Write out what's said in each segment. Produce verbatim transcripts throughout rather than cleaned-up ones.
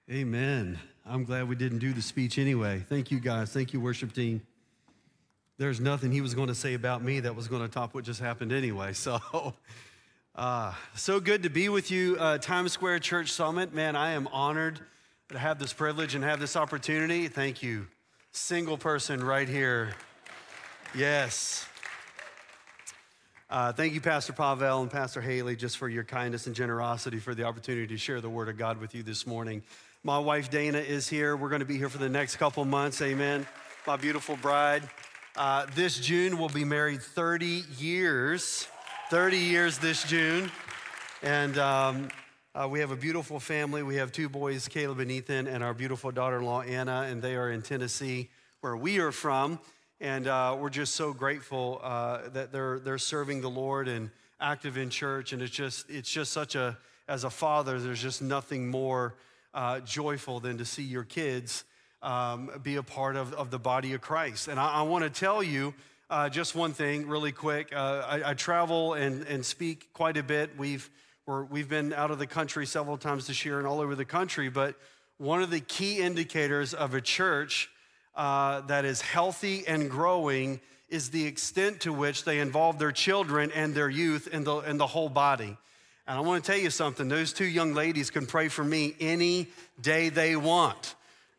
Amen. I'm glad we didn't do the speech anyway. Thank you, guys. Thank you, worship team. There's nothing he was going to say about me that was going to top what just happened anyway. So, uh, so good to be with you, uh, Times Square Church Summit. Man, I am honored to have this privilege and have this opportunity. Thank you. Single person right here. Yes. Uh, thank you, Pastor Pavel and Pastor Haley, just for your kindness and generosity for the opportunity to share the Word of God with you this morning. My wife, Dana, is here. We're going to be here for the next couple months. Amen. My beautiful bride. Uh, this June, we'll be married thirty years. thirty years this June. And um, uh, we have a beautiful family. We have two boys, Caleb and Ethan, and our beautiful daughter-in-law, Anna, and they are in Tennessee, where we are from. And uh, we're just so grateful uh, that they're they're serving the Lord and active in church. And it's just it's just such a, as a father, there's just nothing more uh, joyful than to see your kids um, be a part of, of the body of Christ. And I, I want to tell you uh, just one thing really quick. Uh, I, I travel and, and speak quite a bit. We've we're, we've been out of the country several times this year and all over the country. But one of the key indicators of a church Uh, that is healthy and growing is the extent to which they involve their children and their youth in the, in the whole body. And I want to tell you something. Those two young ladies can pray for me any day they want.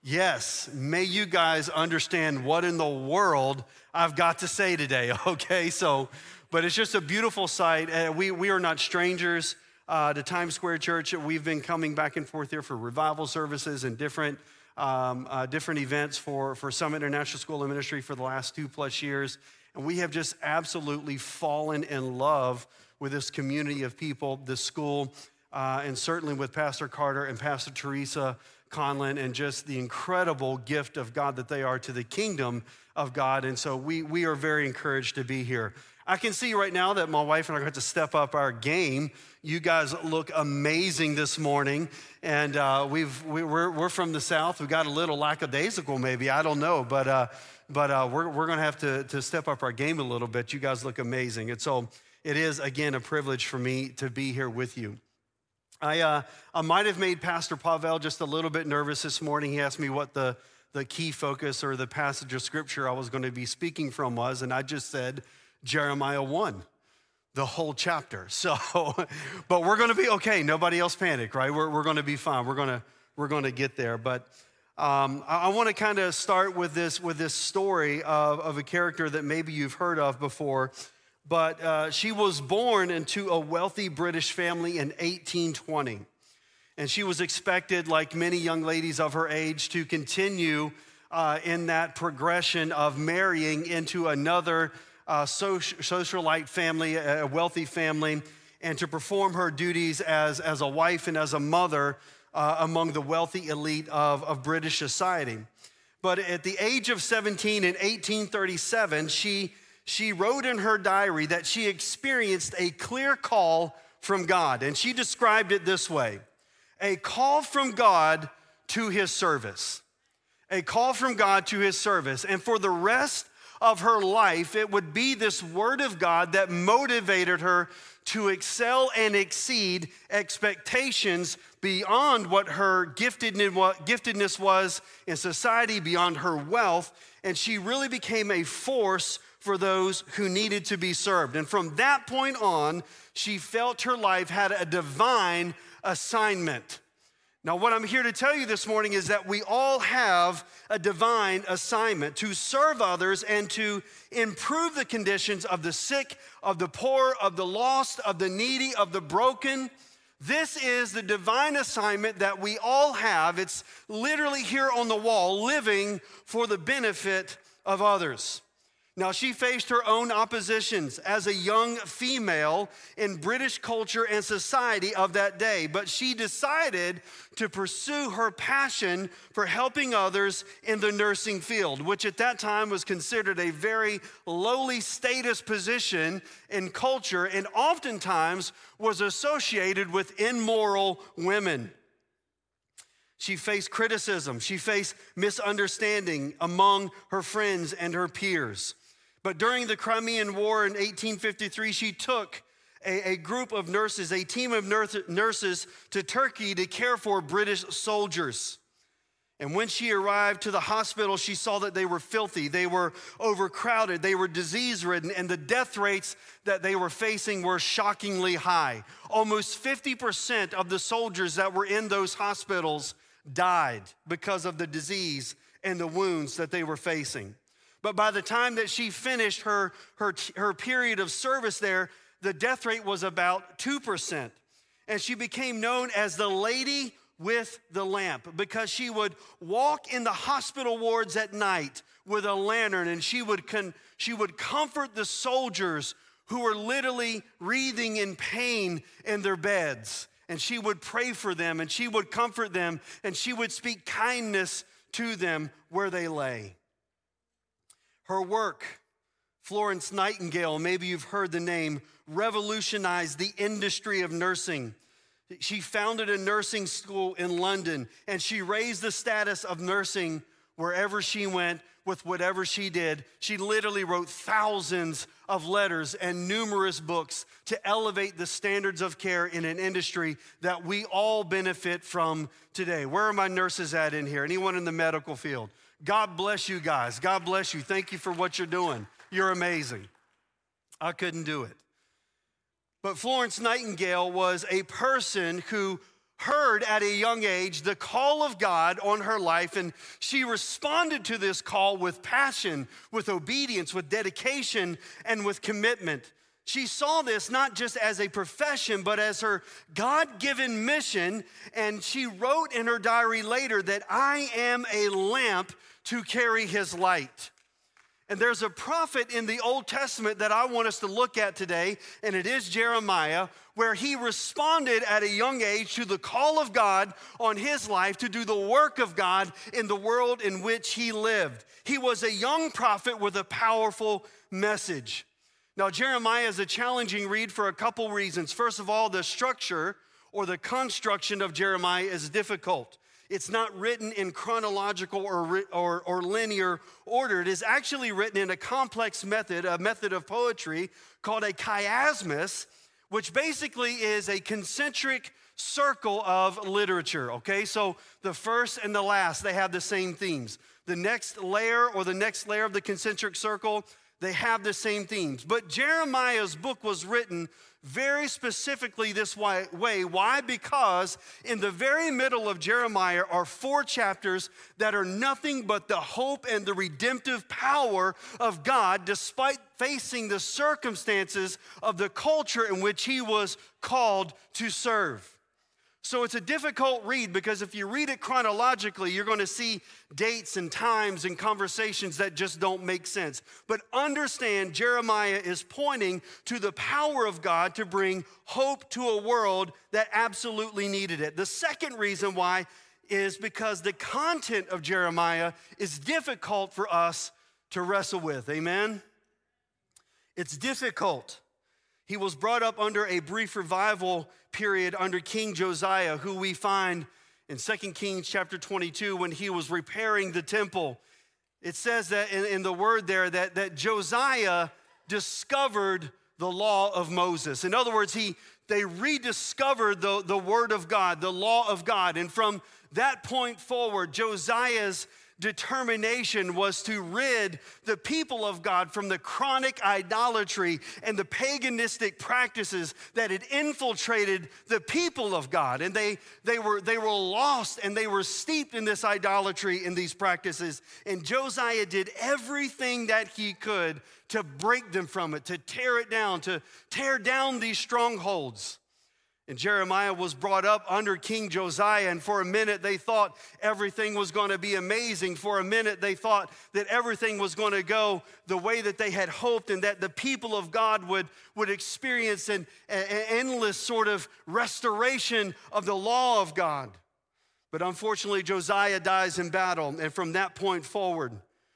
Yes, may you guys understand what in the world I've got to say today, okay? So, but it's just a beautiful sight. Uh, we, we are not strangers uh, to Times Square Church. We've been coming back and forth here for revival services and different Um, uh, different events for, for Summit International School of Ministry for the last two plus years. And we have just absolutely fallen in love with this community of people, this school, uh, and certainly with Pastor Carter and Pastor Teresa Conlin, and just the incredible gift of God that they are to the kingdom of God. And so we, we are very encouraged to be here. I can see right now that my wife and I are going to step up our game. You guys look amazing this morning, and uh, we've we, we're we're from the South. We got a little lackadaisical, maybe, I don't know, but uh, but uh, we're we're going to have to to step up our game a little bit. You guys look amazing, and so it is again a privilege for me to be here with you. I uh, I might have made Pastor Pavel just a little bit nervous this morning. He asked me what the the key focus or the passage of scripture I was going to be speaking from was, and I just said Jeremiah one. The whole chapter. So, but we're going to be okay. Nobody else panic, right? We're we're going to be fine. We're going to we're going to get there. But um, I, I want to kind of start with this with this story of, of a character that maybe you've heard of before. But uh, she was born into a wealthy British family in eighteen twenty, and she was expected, like many young ladies of her age, to continue uh, in that progression of marrying into another Uh, social, socialite family, a wealthy family, and to perform her duties as, as a wife and as a mother uh, among the wealthy elite of, of British society. But at the age of seventeen in eighteen thirty-seven, she, she wrote in her diary that she experienced a clear call from God. And she described it this way: a call from God to his service. A call from God to his service. And for the rest of her life, it would be this word of God that motivated her to excel and exceed expectations beyond what her giftedness was in society, beyond her wealth, and she really became a force for those who needed to be served. And from that point on, she felt her life had a divine assignment. Now, what I'm here to tell you this morning is that we all have a divine assignment to serve others and to improve the conditions of the sick, of the poor, of the lost, of the needy, of the broken. This is the divine assignment that we all have. It's literally here on the wall, living for the benefit of others. Now, she faced her own oppositions as a young female in British culture and society of that day, but she decided to pursue her passion for helping others in the nursing field, which at that time was considered a very lowly status position in culture and oftentimes was associated with immoral women. She faced criticism. She faced misunderstanding among her friends and her peers. But during the Crimean War in eighteen fifty-three, she took a, a group of nurses, a team of nurses to Turkey to care for British soldiers. And when she arrived to the hospital, she saw that they were filthy, they were overcrowded, they were disease-ridden, and the death rates that they were facing were shockingly high. Almost fifty percent of the soldiers that were in those hospitals died because of the disease and the wounds that they were facing. But by the time that she finished her, her, her period of service there, the death rate was about two percent. And she became known as the Lady with the Lamp because she would walk in the hospital wards at night with a lantern, and she would con- she would comfort the soldiers who were literally writhing in pain in their beds. And she would pray for them, and she would comfort them, and she would speak kindness to them where they lay. Her work, Florence Nightingale, maybe you've heard the name, revolutionized the industry of nursing. She founded a nursing school in London, and she raised the status of nursing wherever she went with whatever she did. She literally wrote thousands of letters and numerous books to elevate the standards of care in an industry that we all benefit from today. Where are my nurses at in here? Anyone in the medical field? God bless you guys. God bless you. Thank you for what you're doing. You're amazing. I couldn't do it. But Florence Nightingale was a person who heard at a young age the call of God on her life, and she responded to this call with passion, with obedience, with dedication, and with commitment. She saw this not just as a profession, but as her God-given mission, and she wrote in her diary later that I am a lamp to carry his light. And there's a prophet in the Old Testament that I want us to look at today, and it is Jeremiah, where he responded at a young age to the call of God on his life to do the work of God in the world in which he lived. He was a young prophet with a powerful message. Now, Jeremiah is a challenging read for a couple reasons. First of all, the structure or the construction of Jeremiah is difficult. It's not written in chronological or, or, or linear order. It is actually written in a complex method, a method of poetry called a chiasmus, which basically is a concentric circle of literature, okay? So the first and the last, they have the same themes. The next layer or the next layer of the concentric circle, they have the same themes. But Jeremiah's book was written very specifically this way. Why? Because in the very middle of Jeremiah are four chapters that are nothing but the hope and the redemptive power of God, despite facing the circumstances of the culture in which he was called to serve. So it's a difficult read because if you read it chronologically, you're going to see dates and times and conversations that just don't make sense. But understand, Jeremiah is pointing to the power of God to bring hope to a world that absolutely needed it. The second reason why is because the content of Jeremiah is difficult for us to wrestle with. Amen? It's difficult. He was brought up under a brief revival period under King Josiah, who we find in Second Kings chapter twenty-two when he was repairing the temple. It says that in, in the word there that, that Josiah discovered the law of Moses. In other words, he they rediscovered the, the word of God, the law of God. And from that point forward, Josiah's determination was to rid the people of God from the chronic idolatry and the paganistic practices that had infiltrated the people of God. And they, they, were, they were lost and they were steeped in this idolatry and these practices. And Josiah did everything that he could to break them from it, to tear it down, to tear down these strongholds. And Jeremiah was brought up under King Josiah, and for a minute they thought everything was going to be amazing. For a minute they thought that everything was going to go the way that they had hoped and that the people of God would, would experience an, an endless sort of restoration of the law of God. But unfortunately, Josiah dies in battle, and from that point forward,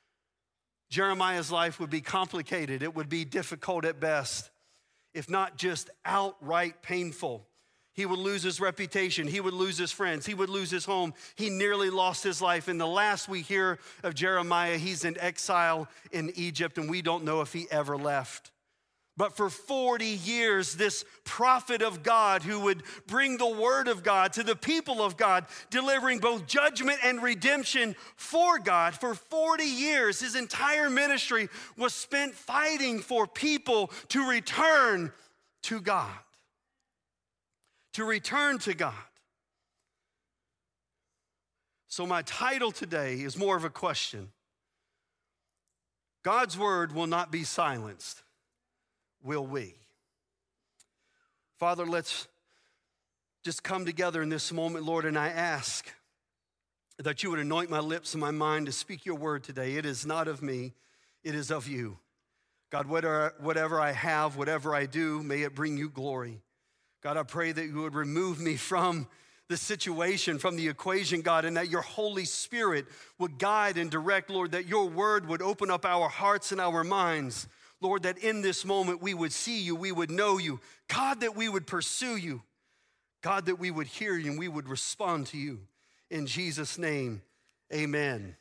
Jeremiah's life would be complicated. It would be difficult at best, if not just outright painful. He would lose his reputation. He would lose his friends. He would lose his home. He nearly lost his life. And the last we hear of Jeremiah, he's in exile in Egypt, and we don't know if he ever left. But for forty years, this prophet of God who would bring the word of God to the people of God, delivering both judgment and redemption for God, for forty years, his entire ministry was spent fighting for people to return to God. To return to God. So my title today is more of a question. God's word will not be silenced. Will we? Father, let's just come together in this moment, Lord, and I ask that you would anoint my lips and my mind to speak your word today. It is not of me, it is of you. God, whatever, whatever I have, whatever I do, may it bring you glory. God, I pray that you would remove me from the situation, from the equation, God, and that your Holy Spirit would guide and direct, Lord, that your word would open up our hearts and our minds. Lord, that in this moment we would see you, we would know you. God, that we would pursue you. God, that we would hear you and we would respond to you. In Jesus' name, amen.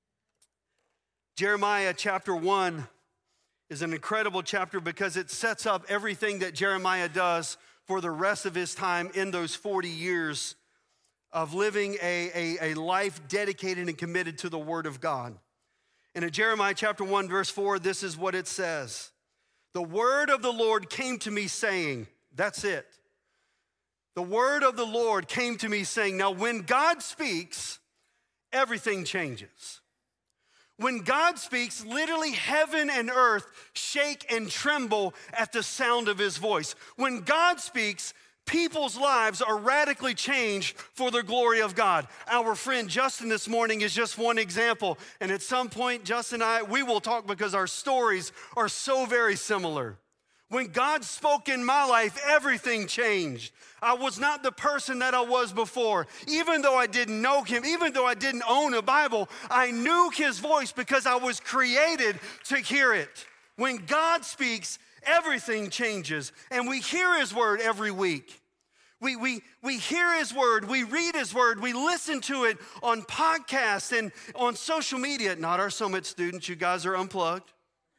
Jeremiah chapter one is an incredible chapter because it sets up everything that Jeremiah does for the rest of his time in those forty years of living a, a, a life dedicated and committed to the word of God. And in Jeremiah chapter one, verse four, this is what it says. The word of the Lord came to me saying, that's it. The word of the Lord came to me saying, now when God speaks, everything changes. When God speaks, literally heaven and earth shake and tremble at the sound of his voice. When God speaks, people's lives are radically changed for the glory of God. Our friend Justin this morning is just one example. And at some point, Justin and I, we will talk because our stories are so very similar. When God spoke in my life, everything changed. I was not the person that I was before. Even though I didn't know him, even though I didn't own a Bible, I knew his voice because I was created to hear it. When God speaks, everything changes. And we hear his word every week. We, we, we hear his word, we read his word, we listen to it on podcasts and on social media. Not our Summit students, you guys are unplugged.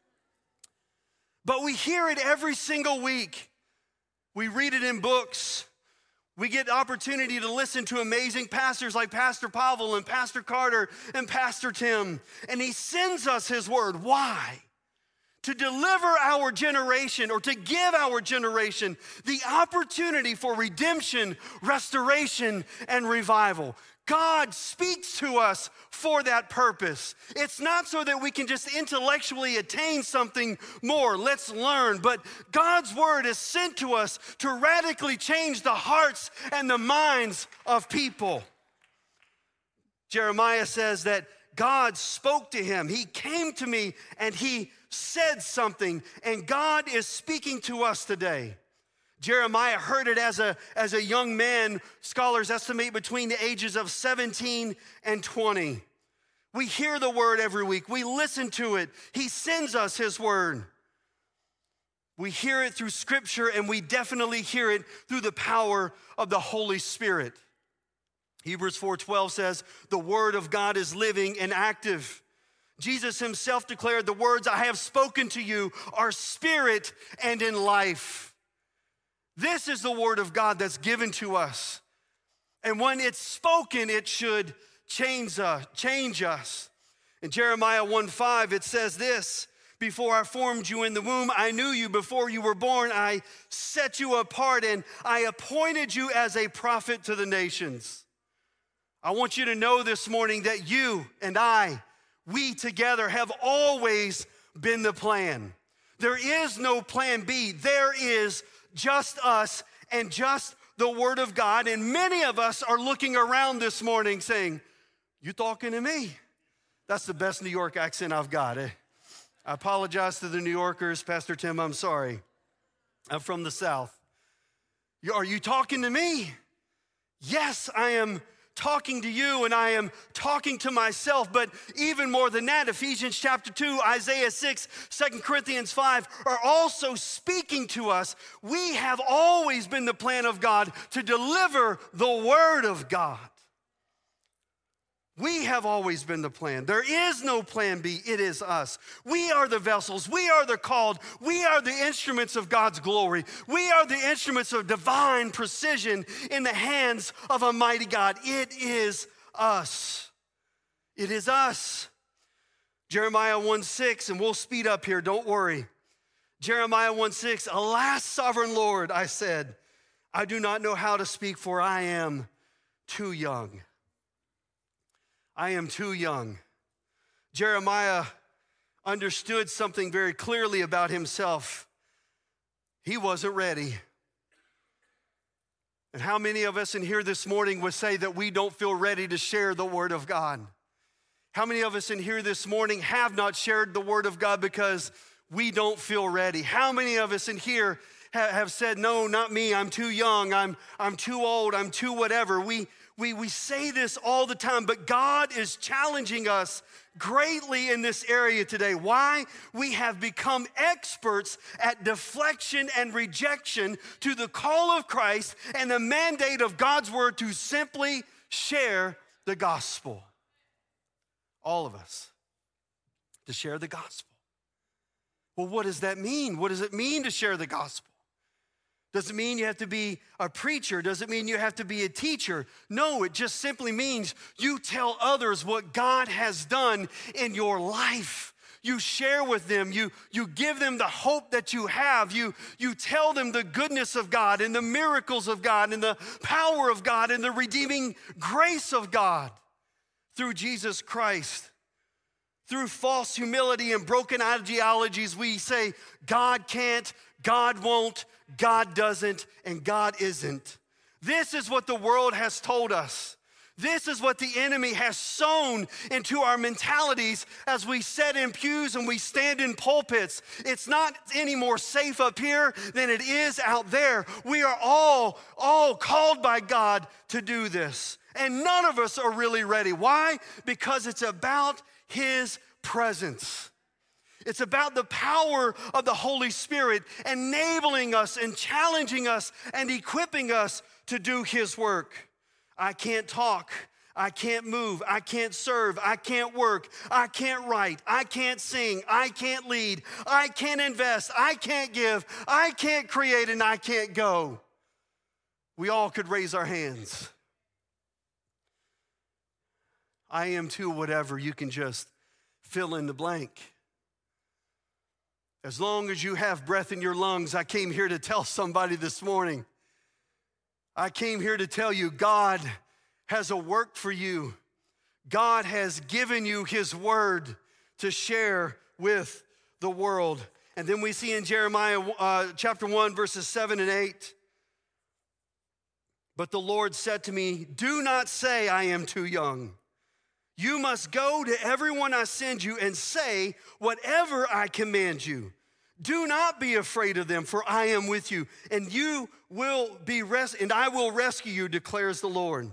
But we hear it every single week. We read it in books. We get the opportunity to listen to amazing pastors like Pastor Pavel and Pastor Carter and Pastor Tim. And he sends us his word. Why? To deliver our generation or to give our generation the opportunity for redemption, restoration, and revival. God speaks to us for that purpose. It's not so that we can just intellectually attain something more. Let's learn. But God's word is sent to us to radically change the hearts and the minds of people. Jeremiah says that God spoke to him. He came to me and he said something. And God is speaking to us today. Jeremiah heard it as a, as a young man. Scholars estimate between the ages of seventeen and twenty. We hear the word every week. We listen to it. He sends us his word. We hear it through scripture, and we definitely hear it through the power of the Holy Spirit. Hebrews four twelve says, the word of God is living and active. Jesus himself declared, the words I have spoken to you are spirit and in life. This is the word of God that's given to us. And when it's spoken, it should change us. Change us. In Jeremiah one five, it says this, before I formed you in the womb, I knew you. Before you were born, I set you apart and I appointed you as a prophet to the nations. I want you to know this morning that you and I, we together have always been the plan. There is no plan B. There is just us and just the word of God. And many of us are looking around this morning saying, you talking to me? That's the best New York accent I've got. I apologize to the New Yorkers. Pastor Tim, I'm sorry. I'm from the South. Are you talking to me? Yes, I am talking to you and I am talking to myself, but even more than that, Ephesians chapter two, Isaiah six, Second Corinthians five are also speaking to us. We have always been the plan of God to deliver the word of God. We have always been the plan. There is no plan B. It is us. We are the vessels. We are the called. We are the instruments of God's glory. We are the instruments of divine precision in the hands of a mighty God. It is us. It is us. Jeremiah one six, and we'll speed up here, don't worry. Jeremiah one six, alas, sovereign Lord, I said, I do not know how to speak, for I am too young. I am too young. Jeremiah understood something very clearly about himself. He wasn't ready. And how many of us in here this morning would say that we don't feel ready to share the word of God? How many of us in here this morning have not shared the word of God because we don't feel ready? How many of us in here have said, no, not me, I'm too young, I'm, I'm too old, I'm too whatever? We, we, we say this all the time, but God is challenging us greatly in this area today. Why? We have become experts at deflection and rejection to the call of Christ and the mandate of God's word to simply share the gospel. All of us, to share the gospel. Well, what does that mean? What does it mean to share the gospel? Does it mean you have to be a preacher? Does it mean you have to be a teacher? No, it just simply means you tell others what God has done in your life. You share with them, you, you give them the hope that you have. You, you tell them the goodness of God and the miracles of God and the power of God and the redeeming grace of God through Jesus Christ. Through false humility and broken ideologies, we say God can't, God won't, God doesn't, and God isn't. This is what the world has told us. This is what the enemy has sown into our mentalities as we sit in pews and we stand in pulpits. It's not any more safe up here than it is out there. We are all, all called by God to do this. And none of us are really ready. Why? Because it's about His presence. It's about the power of the Holy Spirit enabling us and challenging us and equipping us to do His work. I can't talk. I can't move. I can't serve. I can't work. I can't write. I can't sing. I can't lead. I can't invest. I can't give. I can't create, and I can't go. We all could raise our hands. I am too whatever. You can just fill in the blank. As long as you have breath in your lungs, I came here to tell somebody this morning. I came here to tell you God has a work for you. God has given you His word to share with the world. And then we see in Jeremiah uh, chapter one, verses seven and eight. But the Lord said to me, do not say I am too young. You must go to everyone I send you and say whatever I command you. Do not be afraid of them, for I am with you, and you will be res- and I will rescue you, declares the Lord.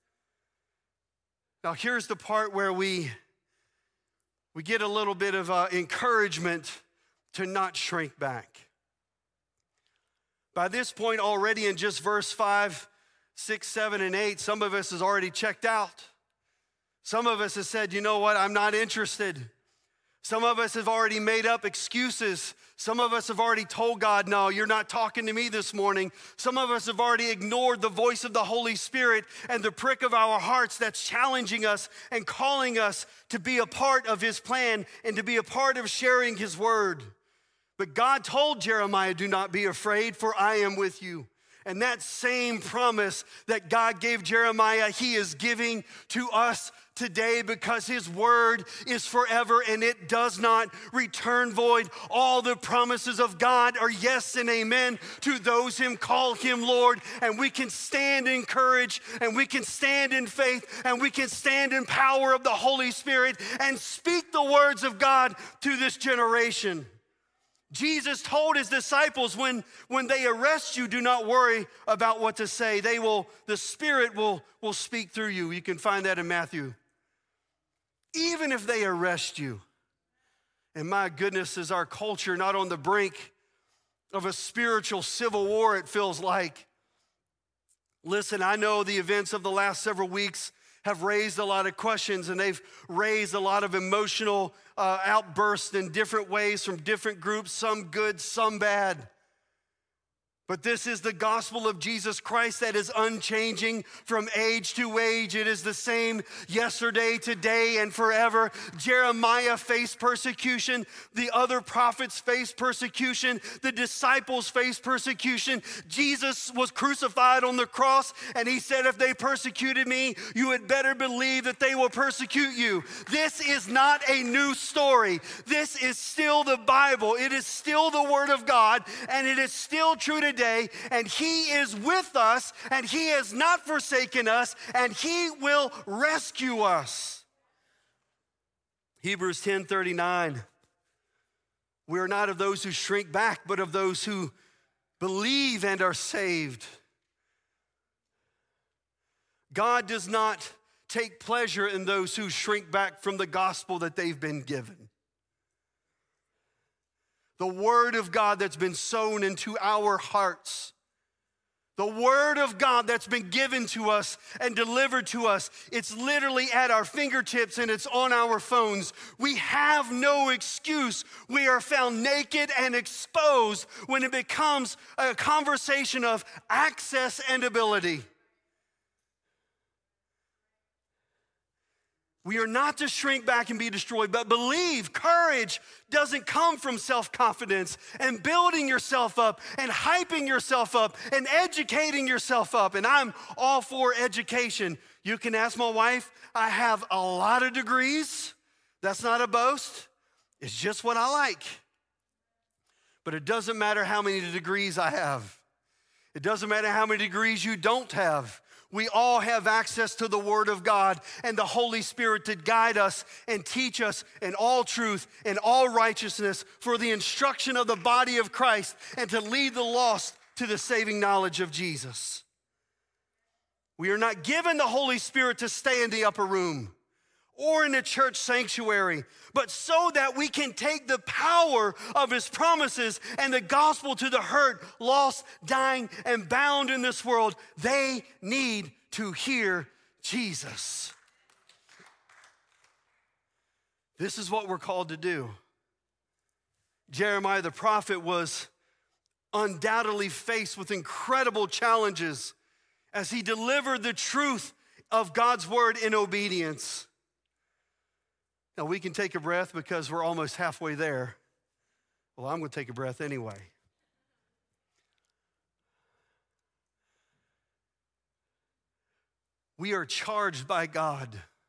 Now here's the part where we, we get a little bit of uh, encouragement to not shrink back. By this point already in just verse five, six, seven, and eight, some of us has already checked out. Some of us have said, you know what, I'm not interested. Some of us have already made up excuses. Some of us have already told God, no, you're not talking to me this morning. Some of us have already ignored the voice of the Holy Spirit and the prick of our hearts that's challenging us and calling us to be a part of His plan and to be a part of sharing His word. But God told Jeremiah, do not be afraid, for I am with you. And that same promise that God gave Jeremiah, He is giving to us today, because His word is forever and it does not return void. All the promises of God are yes and amen to those who call Him Lord. And we can stand in courage, and we can stand in faith, and we can stand in power of the Holy Spirit and speak the words of God to this generation. Jesus told His disciples, when, when they arrest you, do not worry about what to say. They will, the Spirit will, will speak through you. You can find that in Matthew. Even if they arrest you, and my goodness, is our culture not on the brink of a spiritual civil war, it feels like. Listen, I know the events of the last several weeks have raised a lot of questions, and they've raised a lot of emotional uh, outbursts in different ways from different groups, some good, some bad. But this is the gospel of Jesus Christ that is unchanging from age to age. It is the same yesterday, today, and forever. Jeremiah faced persecution. The other prophets faced persecution. The disciples faced persecution. Jesus was crucified on the cross, and he said, if they persecuted me, you had better believe that they will persecute you. This is not a new story. This is still the Bible. It is still the Word of God, and it is still true today. And he is with us, and he has not forsaken us, and he will rescue us. Hebrews ten thirty-nine. We are not of those who shrink back, but of those who believe and are saved. God does not take pleasure in those who shrink back from the gospel that they've been given. The word of God that's been sown into our hearts. The word of God that's been given to us and delivered to us. It's literally at our fingertips and it's on our phones. We have no excuse. We are found naked and exposed when it becomes a conversation of access and ability. We are not to shrink back and be destroyed, but believe. Courage doesn't come from self-confidence and building yourself up and hyping yourself up and educating yourself up. And I'm all for education. You can ask my wife, I have a lot of degrees. That's not a boast. It's just what I like. But it doesn't matter how many degrees I have. It doesn't matter how many degrees you don't have. We all have access to the Word of God and the Holy Spirit to guide us and teach us in all truth and all righteousness for the instruction of the body of Christ and to lead the lost to the saving knowledge of Jesus. We are not given the Holy Spirit to stay in the upper room or in a church sanctuary, but so that we can take the power of his promises and the gospel to the hurt, lost, dying, and bound in this world. They need to hear Jesus. This is what we're called to do. Jeremiah the prophet was undoubtedly faced with incredible challenges as he delivered the truth of God's word in obedience. Now, we can take a breath because we're almost halfway there. Well, I'm going to take a breath anyway. We are charged by God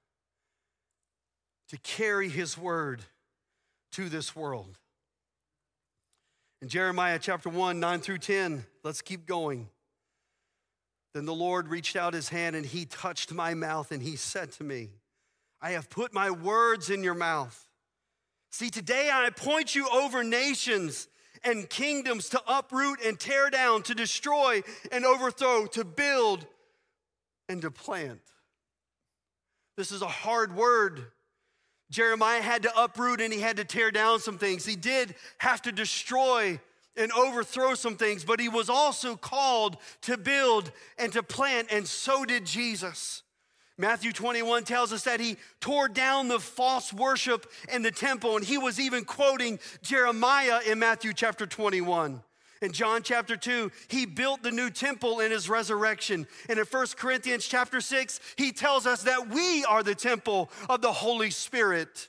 to carry his word to this world. In Jeremiah chapter one, nine through ten, let's keep going. Then the Lord reached out his hand and he touched my mouth and he said to me, I have put my words in your mouth. See, today I appoint you over nations and kingdoms to uproot and tear down, to destroy and overthrow, to build and to plant. This is a hard word. Jeremiah had to uproot and he had to tear down some things. He did have to destroy and overthrow some things, but he was also called to build and to plant, and so did Jesus. Matthew twenty-one tells us that he tore down the false worship in the temple, and he was even quoting Jeremiah in Matthew chapter twenty-one. In John chapter two, he built the new temple in his resurrection. And in First Corinthians chapter six, he tells us that we are the temple of the Holy Spirit.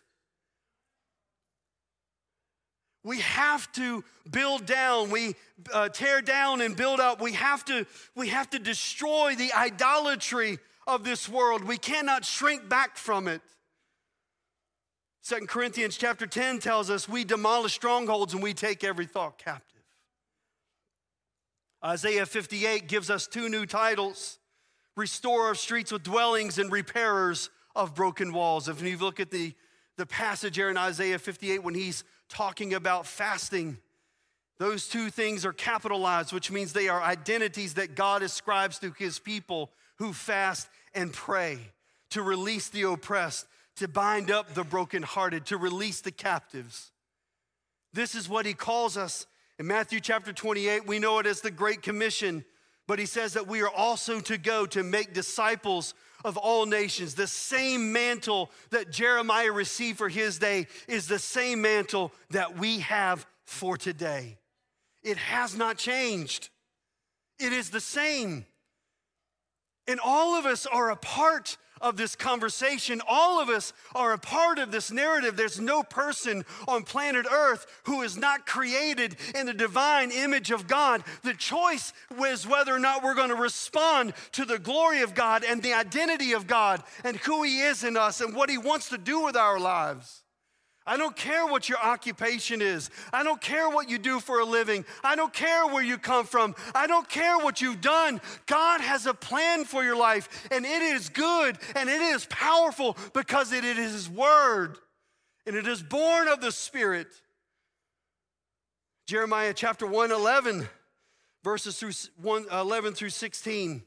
We have to build down, we uh, tear down and build up. We have to, we have to destroy the idolatry of this world. We cannot shrink back from it. Second Corinthians chapter ten tells us we demolish strongholds and we take every thought captive. Isaiah fifty-eight gives us two new titles: restorer of streets with dwellings and repairers of broken walls. If you look at the, the passage here in Isaiah fifty-eight when he's talking about fasting, those two things are capitalized, which means they are identities that God ascribes to his people who fast and pray, to release the oppressed, to bind up the brokenhearted, to release the captives. This is what he calls us. In Matthew chapter twenty-eight, we know it as the Great Commission, But he says that we are also to go to make disciples of all nations. The same mantle that Jeremiah received for his day is the same mantle that we have for today. It has not changed. It is the same. And all of us are a part of this conversation. All of us are a part of this narrative. There's no person on planet Earth who is not created in the divine image of God. The choice was whether or not we're going to respond to the glory of God and the identity of God and who he is in us and what he wants to do with our lives. I don't care what your occupation is. I don't care what you do for a living. I don't care where you come from. I don't care what you've done. God has a plan for your life, and it is good, and it is powerful because it is his word, and it is born of the Spirit. Jeremiah chapter one, eleven, verses through one, eleven through sixteen.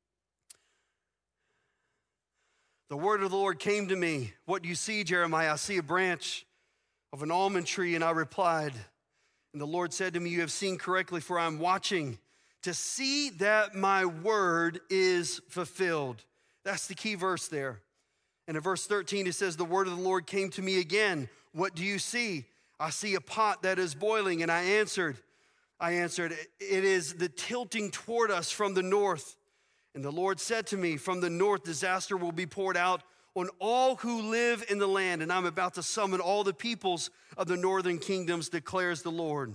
The word of the Lord came to me. What do you see, Jeremiah? I see a branch of an almond tree, and I replied, and the Lord said to me, you have seen correctly, for I'm watching to see that my word is fulfilled. That's the key verse there. And in verse thirteen, it says, the word of the Lord came to me again. What do you see? I see a pot that is boiling, and I answered, I answered, it is the tilting toward us from the north. And the Lord said to me, from the north, disaster will be poured out on all who live in the land, and I'm about to summon all the peoples of the northern kingdoms, declares the Lord.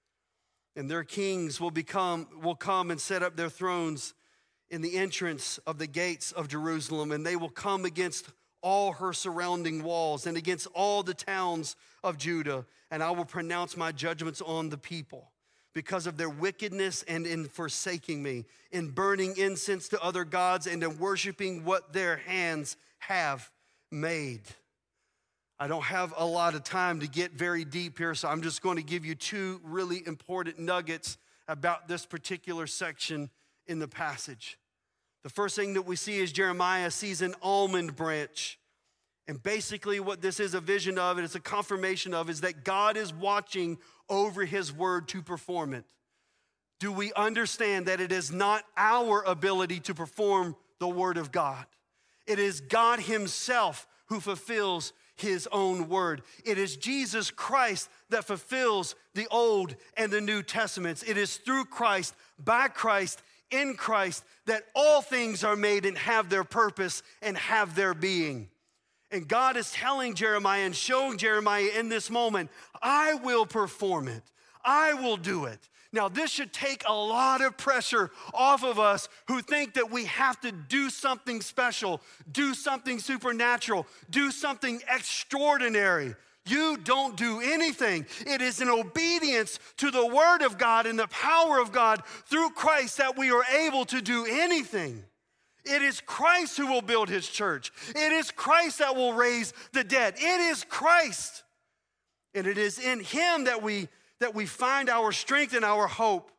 And their kings will become will come and set up their thrones in the entrance of the gates of Jerusalem, and they will come against all her surrounding walls and against all the towns of Judah, and I will pronounce my judgments on the people because of their wickedness and in forsaking me, in burning incense to other gods and in worshiping what their hands have made. I don't have a lot of time to get very deep here, so I'm just going to give you two really important nuggets about this particular section in the passage. The first thing that we see is Jeremiah sees an almond branch. And basically what this is a vision of, and it's a confirmation of, is that God is watching over his word to perform it. Do we understand that it is not our ability to perform the word of God? It is God himself who fulfills his own word. It is Jesus Christ that fulfills the Old and the New Testaments. It is through Christ, by Christ, in Christ, that all things are made and have their purpose and have their being. And God is telling Jeremiah and showing Jeremiah in this moment, I will perform it. I will do it. Now, this should take a lot of pressure off of us who think that we have to do something special, do something supernatural, do something extraordinary. You don't do anything. It is in obedience to the word of God and the power of God through Christ that we are able to do anything. It is Christ who will build his church. It is Christ that will raise the dead. It is Christ. And it is in him that we, that we find our strength and our hope.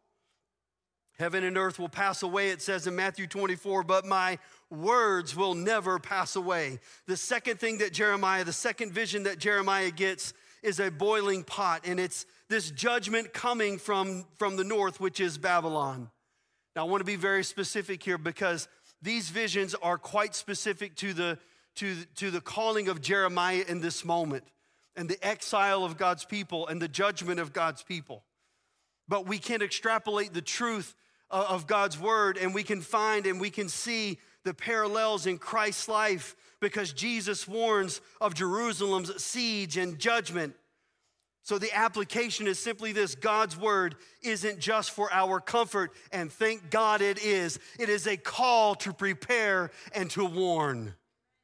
Heaven and earth will pass away, it says in Matthew twenty-four, but my words will never pass away. The second thing that Jeremiah, the second vision that Jeremiah gets is a boiling pot, and it's this judgment coming from, from the north, which is Babylon. Now, I want to be very specific here because these visions are quite specific to the, to, to the calling of Jeremiah in this moment and the exile of God's people and the judgment of God's people. But we can extrapolate the truth of God's word, and we can find and we can see the parallels in Christ's life because Jesus warns of Jerusalem's siege and judgment. So the application is simply this: God's word isn't just for our comfort, and thank God it is. It is a call to prepare and to warn.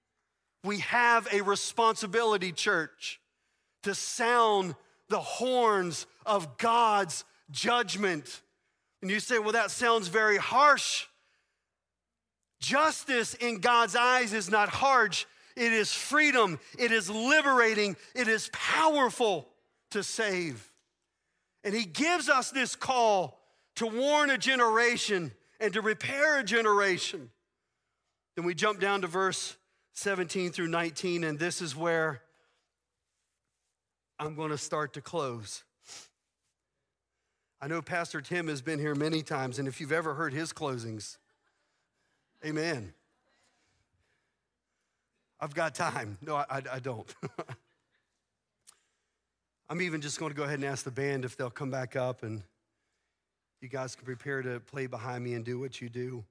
We have a responsibility, church, to sound the horns of God's judgment. And you say, well, that sounds very harsh. Justice in God's eyes is not harsh. It is freedom. It is liberating. It is powerful to save. And he gives us this call to warn a generation and to repair a generation. Then we jump down to verse seventeen through nineteen, and this is where I'm going to start to close. I know Pastor Tim has been here many times, and if you've ever heard his closings, amen. I've got time. No, I, I don't. I'm even just going to go ahead and ask the band if they'll come back up, and you guys can prepare to play behind me and do what you do.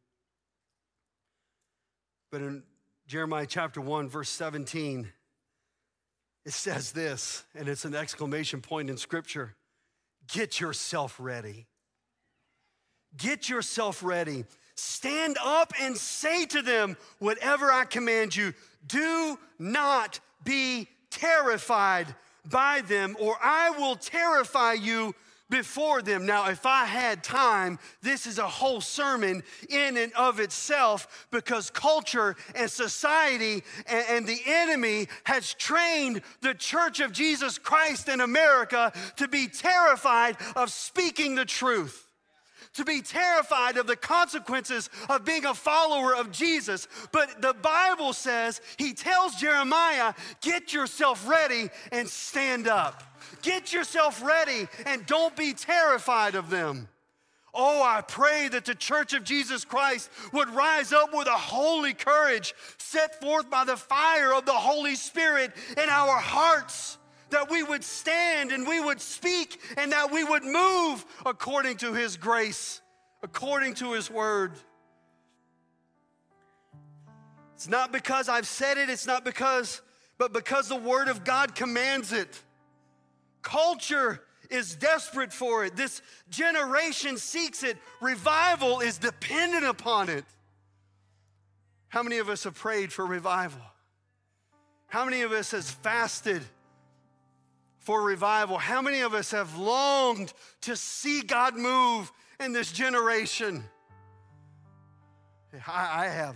But in Jeremiah chapter one, verse seventeen, it says this, and it's an exclamation point in Scripture. Get yourself ready. Get yourself ready. Stand up and say to them whatever I command you. Do not be terrified by them, or I will terrify you before them. Now, if I had time, this is a whole sermon in and of itself, because culture and society and, and the enemy has trained the Church of Jesus Christ in America to be terrified of speaking the truth, to be terrified of the consequences of being a follower of Jesus. But the Bible says, he tells Jeremiah, get yourself ready and stand up. Get yourself ready and don't be terrified of them. Oh, I pray that the Church of Jesus Christ would rise up with a holy courage set forth by the fire of the Holy Spirit in our hearts, that we would stand and we would speak and that we would move according to His grace, according to His word. It's not because I've said it, it's not because, but because the word of God commands it. Culture is desperate for it. This generation seeks it. Revival is dependent upon it. How many of us have prayed for revival? How many of us has fasted for revival? How many of us have longed to see God move in this generation? I, I have.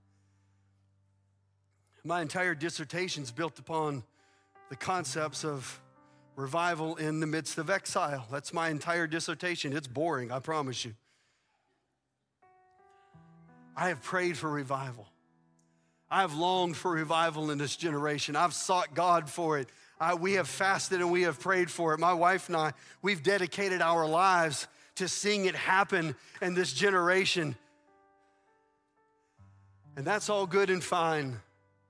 My entire dissertation is built upon the concepts of revival in the midst of exile. That's my entire dissertation. It's boring, I promise you. I have prayed for revival. I have longed for revival in this generation. I've sought God for it. I, we have fasted and we have prayed for it. My wife and I, we've dedicated our lives to seeing it happen in this generation. And that's all good and fine.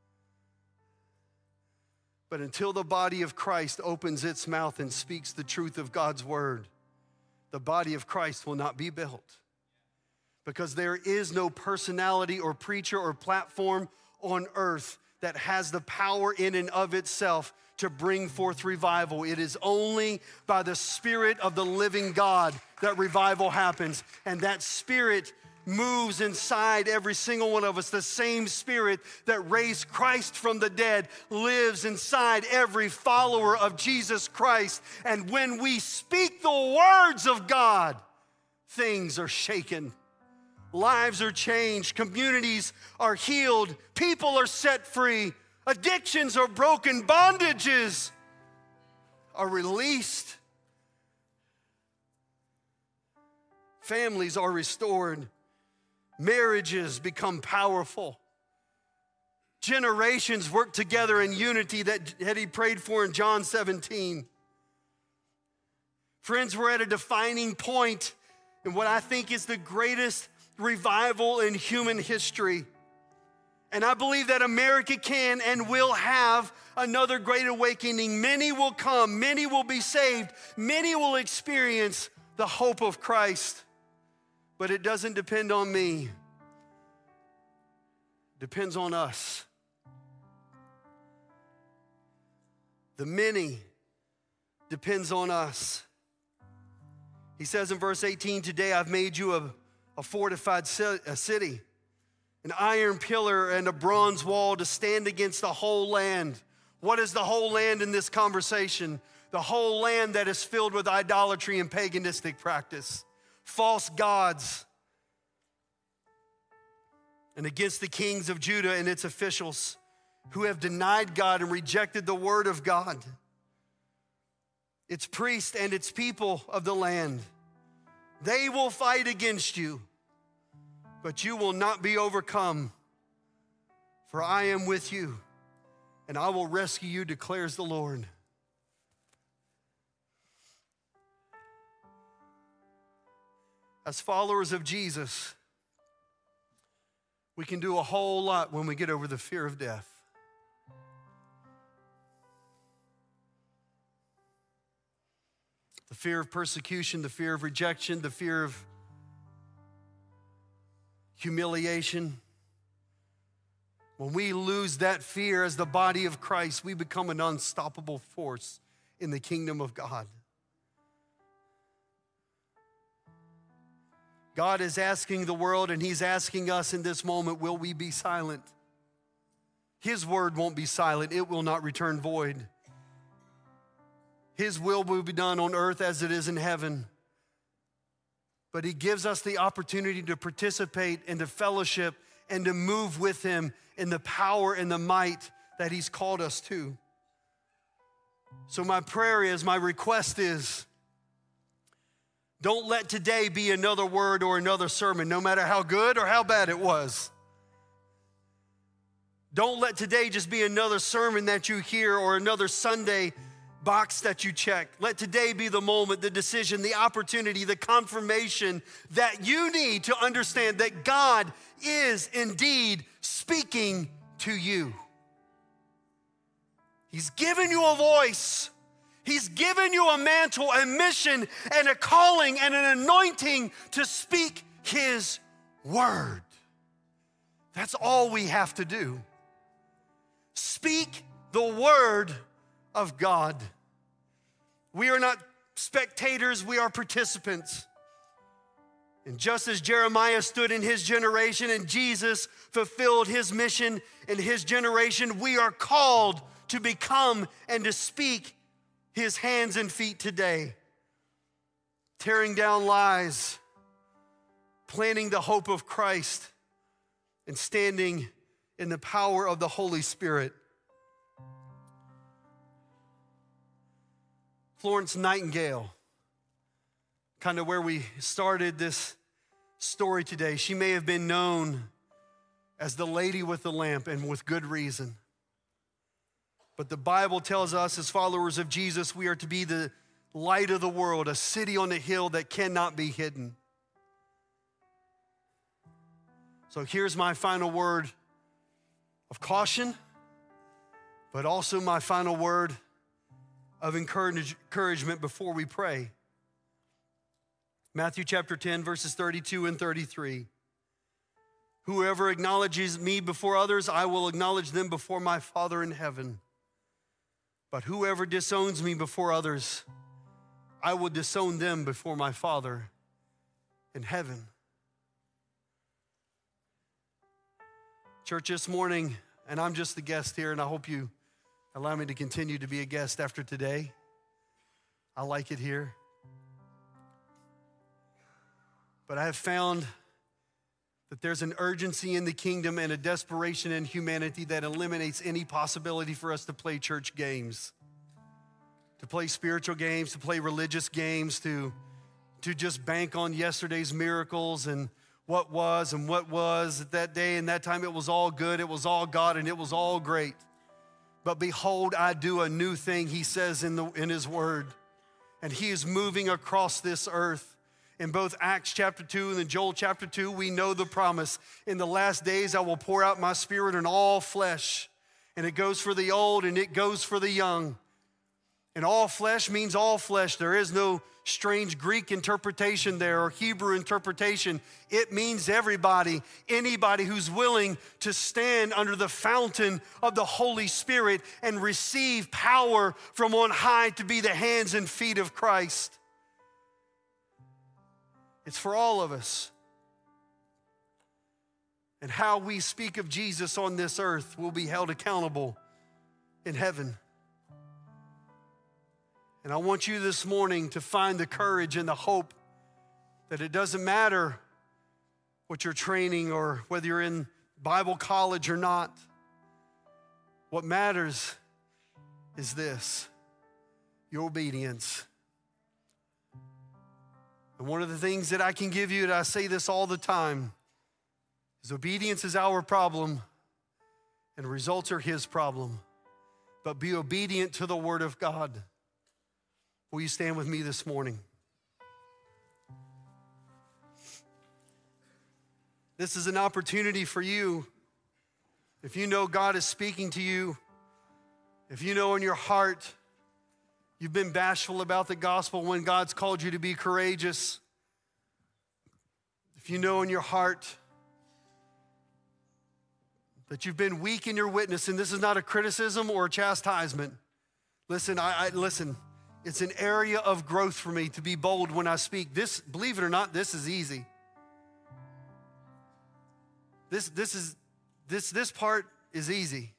But until the body of Christ opens its mouth and speaks the truth of God's word, the body of Christ will not be built. Because there is no personality or preacher or platform on earth that has the power in and of itself to bring forth revival. It is only by the Spirit of the living God that revival happens. And that Spirit moves inside every single one of us. The same Spirit that raised Christ from the dead lives inside every follower of Jesus Christ. And when we speak the words of God, things are shaken. Lives are changed. Communities are healed. People are set free. Addictions are broken. Bondages are released. Families are restored. Marriages become powerful. Generations work together in unity that, that he prayed for in John seventeen. Friends, we're at a defining point in what I think is the greatest revival in human history. And I believe that America can and will have another great awakening. Many will come, many will be saved, many will experience the hope of Christ. But it doesn't depend on me. It depends on us. The many depends on us. He says in verse eighteen, today I've made you a, a fortified a city, an iron pillar and a bronze wall to stand against the whole land. What is the whole land in this conversation? The whole land that is filled with idolatry and paganistic practice. False gods, and against the kings of Judah and its officials who have denied God and rejected the word of God, its priests and its people of the land. They will fight against you, but you will not be overcome, for I am with you, and I will rescue you, declares the Lord. As followers of Jesus, we can do a whole lot when we get over the fear of death. The fear of persecution, the fear of rejection, the fear of humiliation. When we lose that fear as the body of Christ, we become an unstoppable force in the kingdom of God. God is asking the world, and He's asking us in this moment, will we be silent? His word won't be silent. It will not return void. His will will be done on earth as it is in heaven. But He gives us the opportunity to participate and to fellowship and to move with Him in the power and the might that He's called us to. So my prayer is, my request is, don't let today be another word or another sermon, no matter how good or how bad it was. Don't let today just be another sermon that you hear or another Sunday box that you check. Let today be the moment, the decision, the opportunity, the confirmation that you need to understand that God is indeed speaking to you. He's given you a voice. He's given you a mantle, a mission, and a calling and an anointing to speak His word. That's all we have to do. Speak the word of God. We are not spectators, we are participants. And just as Jeremiah stood in his generation and Jesus fulfilled his mission in his generation, we are called to become and to speak His hands and feet today. Tearing down lies, planting the hope of Christ, and standing in the power of the Holy Spirit. Florence Nightingale, kind of where we started this story today. She may have been known as the lady with the lamp, and with good reason. But the Bible tells us as followers of Jesus, we are to be the light of the world, a city on a hill that cannot be hidden. So here's my final word of caution, but also my final word of encouragement before we pray. Matthew chapter ten, verses thirty-two and thirty-three. Whoever acknowledges me before others, I will acknowledge them before my Father in heaven. But whoever disowns me before others, I will disown them before my Father in heaven. Church, this morning, and I'm just the guest here, and I hope you allow me to continue to be a guest after today. I like it here. But I have found that there's an urgency in the kingdom and a desperation in humanity that eliminates any possibility for us to play church games, to play spiritual games, to play religious games, to, to just bank on yesterday's miracles and what was and what was at that day and that time. It was all good, it was all God, and it was all great. But behold, I do a new thing, He says in, the, in His word. And He is moving across this earth. In both Acts chapter two and in Joel chapter two, we know the promise. In the last days, I will pour out my Spirit on all flesh. And it goes for the old and it goes for the young. And all flesh means all flesh. There is no strange Greek interpretation there or Hebrew interpretation. It means everybody, anybody who's willing to stand under the fountain of the Holy Spirit and receive power from on high to be the hands and feet of Christ. It's for all of us. And how we speak of Jesus on this earth will be held accountable in heaven. And I want you this morning to find the courage and the hope that it doesn't matter what you're training or whether you're in Bible college or not. What matters is this, your obedience. And one of the things that I can give you, and I say this all the time, is obedience is our problem and results are His problem. But be obedient to the word of God. Will you stand with me this morning? This is an opportunity for you. If you know God is speaking to you, if you know in your heart you've been bashful about the gospel when God's called you to be courageous, if you know in your heart that you've been weak in your witness, and this is not a criticism or a chastisement. Listen, I, I listen, it's an area of growth for me to be bold when I speak. This, believe it or not, this is easy. This, this is, this, this part is easy.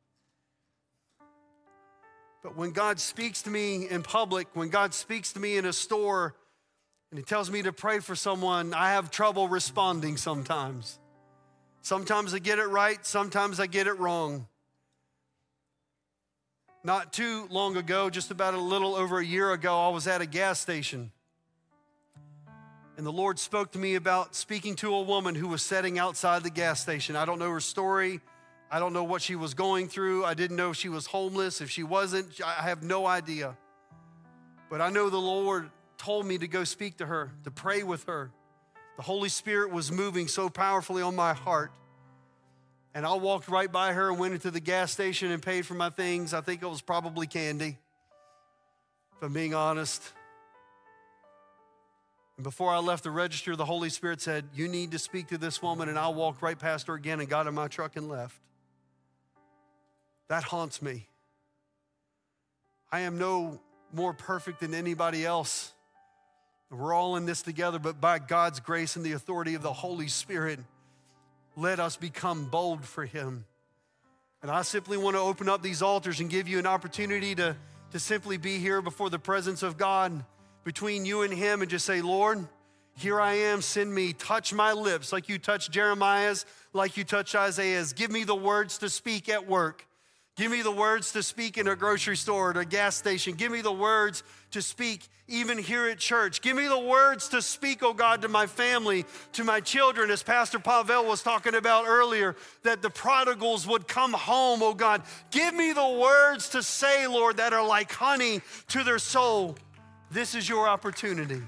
But when God speaks to me in public, when God speaks to me in a store, and he tells me to pray for someone, I have trouble responding sometimes. Sometimes I get it right, sometimes I get it wrong. Not too long ago, just about a little over a year ago, I was at a gas station. And the Lord spoke to me about speaking to a woman who was sitting outside the gas station. I don't know her story. I don't know what she was going through. I didn't know if she was homeless. If she wasn't, I have no idea. But I know the Lord told me to go speak to her, to pray with her. The Holy Spirit was moving so powerfully on my heart. And I walked right by her and went into the gas station and paid for my things. I think it was probably candy, if I'm being honest. And before I left the register, the Holy Spirit said, you need to speak to this woman. And I walked right past her again and got in my truck and left. That haunts me. I am no more perfect than anybody else. We're all in this together, but by God's grace and the authority of the Holy Spirit, let us become bold for him. And I simply want to open up these altars and give you an opportunity to, to simply be here before the presence of God, between you and him, and just say, Lord, here I am, send me. Touch my lips like you touched Jeremiah's, like you touched Isaiah's. Give me the words to speak at work. Give me the words to speak in a grocery store, at a gas station. Give me the words to speak even here at church. Give me the words to speak, oh God, to my family, to my children, as Pastor Pavel was talking about earlier, that the prodigals would come home, oh God. Give me the words to say, Lord, that are like honey to their soul. This is your opportunity.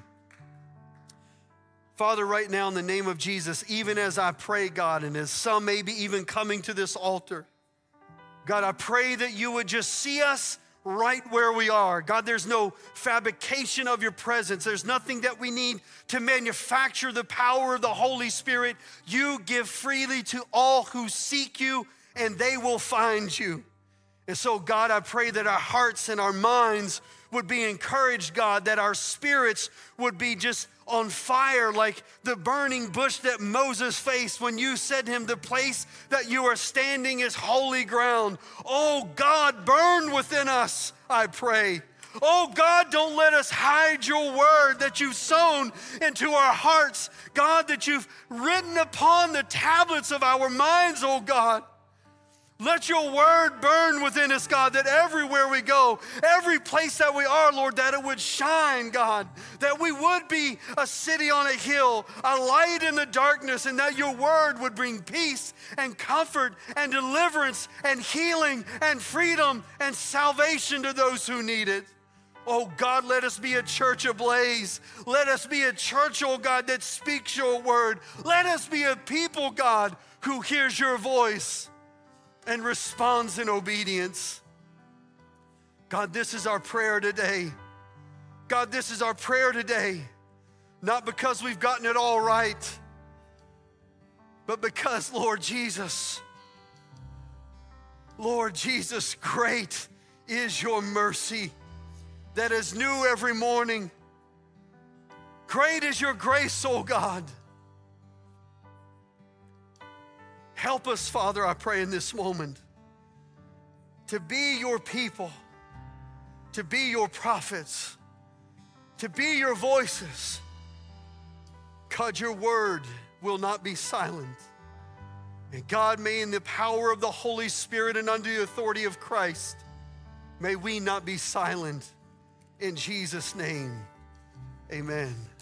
Father, right now in the name of Jesus, even as I pray, God, and as some may be even coming to this altar, God, I pray that you would just see us right where we are. God, there's no fabrication of your presence. There's nothing that we need to manufacture the power of the Holy Spirit. You give freely to all who seek you, and they will find you. And so, God, I pray that our hearts and our minds would be encouraged, God, that our spirits would be just on fire like the burning bush that Moses faced when you said to him, the place that you are standing is holy ground. Oh God, burn within us, I pray. Oh God, don't let us hide your word that you've sown into our hearts. God, that you've written upon the tablets of our minds, oh God. Let your word burn within us, God, that everywhere we go, every place that we are, Lord, that it would shine, God, that we would be a city on a hill, a light in the darkness, and that your word would bring peace and comfort and deliverance and healing and freedom and salvation to those who need it. Oh God, let us be a church ablaze. Let us be a church, oh God, that speaks your word. Let us be a people, God, who hears your voice and responds in obedience. God, this is our prayer today. God, this is our prayer today. Not because we've gotten it all right, but because, Lord Jesus, Lord Jesus, great is your mercy that is new every morning. Great is your grace, oh God. Help us, Father, I pray in this moment, to be your people, to be your prophets, to be your voices. God, your word will not be silent. And God, may in the power of the Holy Spirit and under the authority of Christ, may we not be silent. In Jesus' name, amen.